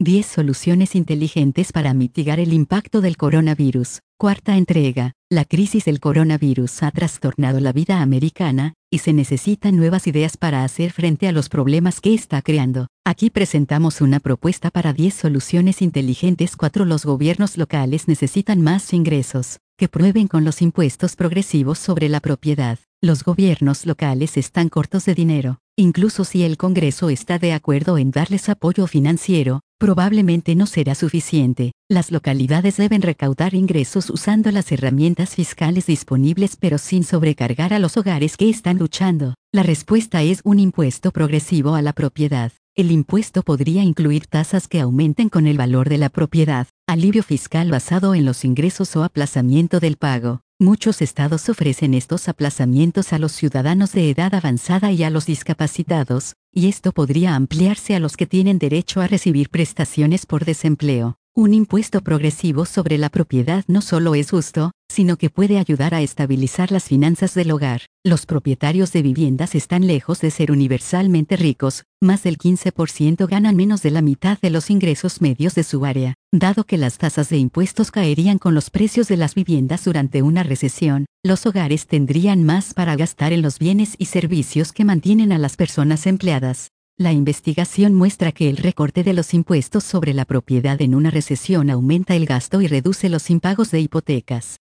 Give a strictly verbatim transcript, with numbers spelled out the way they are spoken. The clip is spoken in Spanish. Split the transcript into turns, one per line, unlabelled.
diez soluciones inteligentes para mitigar el impacto del coronavirus. Cuarta entrega. La crisis del coronavirus ha trastornado la vida americana, y se necesitan nuevas ideas para hacer frente a los problemas que está creando. Aquí presentamos una propuesta para diez soluciones inteligentes. cuatro. Los gobiernos locales necesitan más ingresos. Que prueben con los impuestos progresivos sobre la propiedad. Los gobiernos locales están cortos de dinero. Incluso si el Congreso está de acuerdo en darles apoyo financiero, probablemente no será suficiente. Las localidades deben recaudar ingresos usando las herramientas fiscales disponibles pero sin sobrecargar a los hogares que están luchando. La respuesta es un impuesto progresivo a la propiedad. El impuesto podría incluir tasas que aumenten con el valor de la propiedad, alivio fiscal basado en los ingresos o aplazamiento del pago. Muchos estados ofrecen estos aplazamientos a los ciudadanos de edad avanzada y a los discapacitados, y esto podría ampliarse a los que tienen derecho a recibir prestaciones por desempleo. Un impuesto progresivo sobre la propiedad no solo es justo, sino que puede ayudar a estabilizar las finanzas del hogar. Los propietarios de viviendas están lejos de ser universalmente ricos, más del quince por ciento ganan menos de la mitad de los ingresos medios de su área. Dado que las tasas de impuestos caerían con los precios de las viviendas durante una recesión, los hogares tendrían más para gastar en los bienes y servicios que mantienen a las personas empleadas. La investigación muestra que el recorte de los impuestos sobre la propiedad en una recesión aumenta el gasto y reduce los impagos de hipotecas.